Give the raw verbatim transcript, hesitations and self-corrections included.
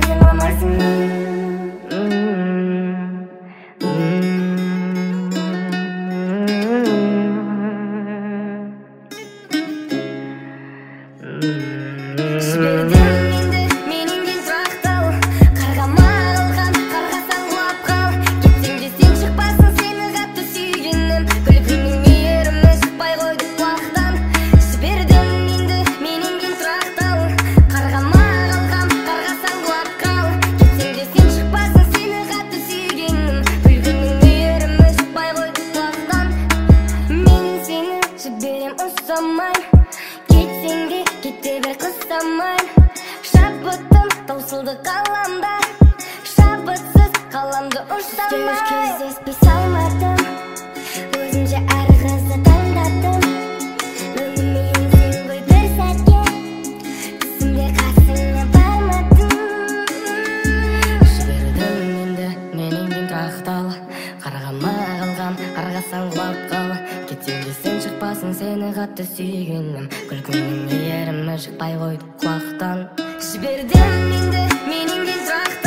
сен қалмайсың. Жібердім енді менен тұрақтал, қарғама қалған, қарғасаң құлап қал. Кетсең де сен шықпасын, сені қатты сүйгенім, күлкіңнің мейірімі шықпай қойды құлақтан. Жібердім енді менен тұрақтал, қарғама қалған, қарғасаң құлап қал. Кетсең де сен шықпасын, сені қатты сүйгенім, күлкіңнің мейірімі шықпай қойды құлақтан. Мен сені жіберем ұстамай, кетсең де кете бер қыстамай. Шабытым таусылды қаламда, шабытсыз қаламды ұштамай. Кездеспей салмадым, өзімше әр қызды таңдадым. Өмірмен сен ғой бір сәтке, түсімде қасыңа бармадым. Жібердім енді менен тұрақтал, қарғама қалғам, қарғасаң құлап қал. Кетсең де сен шықпасын, сені қатты сүйгенім, күлкіңнің мейірімі шықпай қойды құлақтан. Жібердім енді менен тұрақтал.